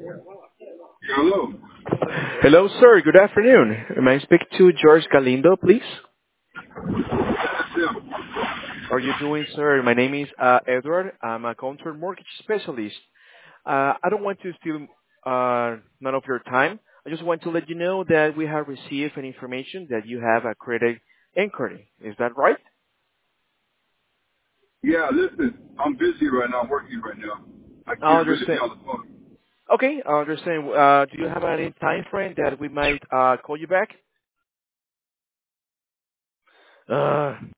Hello. Hello, sir. Good afternoon. May I speak to George Galindo, please? That's him. How are you doing, sir? My name is Edward. I'm a counter mortgage specialist. I don't want to steal none of your time. I just want to let you know that we have received an information that you have a credit inquiry. Is that right? Yeah, listen, I'm busy right now. I'm working right now. I I can't really be understand. on the phone. Okay, I understand. Do you have any time frame that we might call you back?